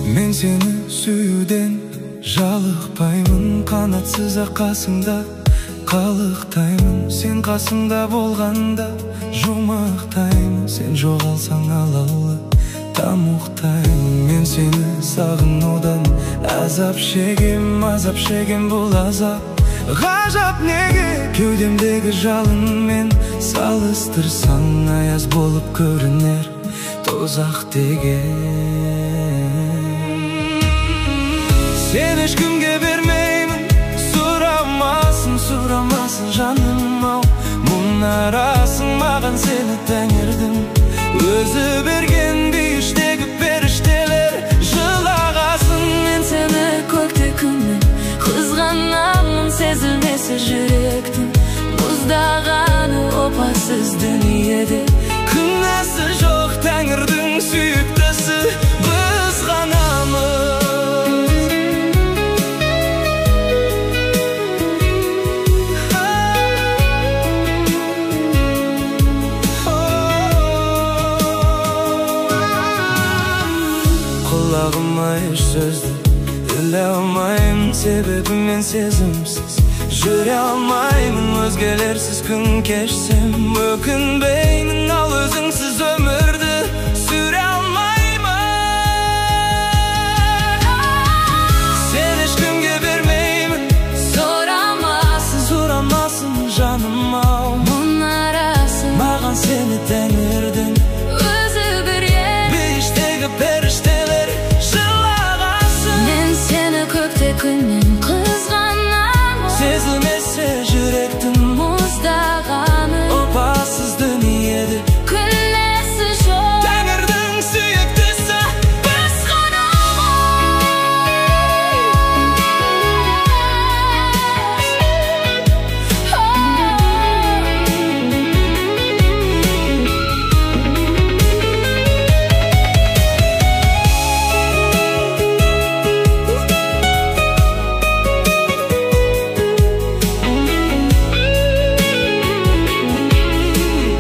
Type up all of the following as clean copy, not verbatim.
Мен сені сүюден жалықпаймын, қанатсыз қасыңда қалықтаймын. Сен қасымда болғанда жұмақтаймын, сен жоғалсаң алалы тамұқтаймын. Мен сені сағынудан азап шегем, бұл азап ғажап неге? Кеудемдегі жалынмен салыстырсаң аяз болып көрінер тозақ деген. Сен ешкімге бермеймін, сұрамасын жаным ау. Мұнарасың маған сені тәңірдің өзі берген, бейіштегі періштелер жылағасын. Мен сені көкте күннен қызғанамын, сезілмесе жүректің мұздағаны опасыз дүниеде. Күнәсі жоқ тәңірдің сүйіктісі біз ғанамыз. Құлағыма еш сөзді іле алмаймын, себебі мен сезімсіз жүре алмаймын. Өзгелерсіз күн кешсем өкінбеймін, ал өзіңсіз өмірді сүре алмаймын. Сен ешкімге бермеймін, сұрамасын жаным ау. Мұнарасың маған сені тәңірдің өзі берген, бейіштегі періштелер жылағасын. мен сені көкте күннен қызғанамын, сезілмесе жүректің мұздағаны опасыз дүниеде. күнәсі жоқ Тәңірдің сүйіктісі біз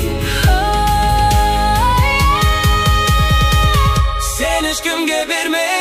ешкімге бермей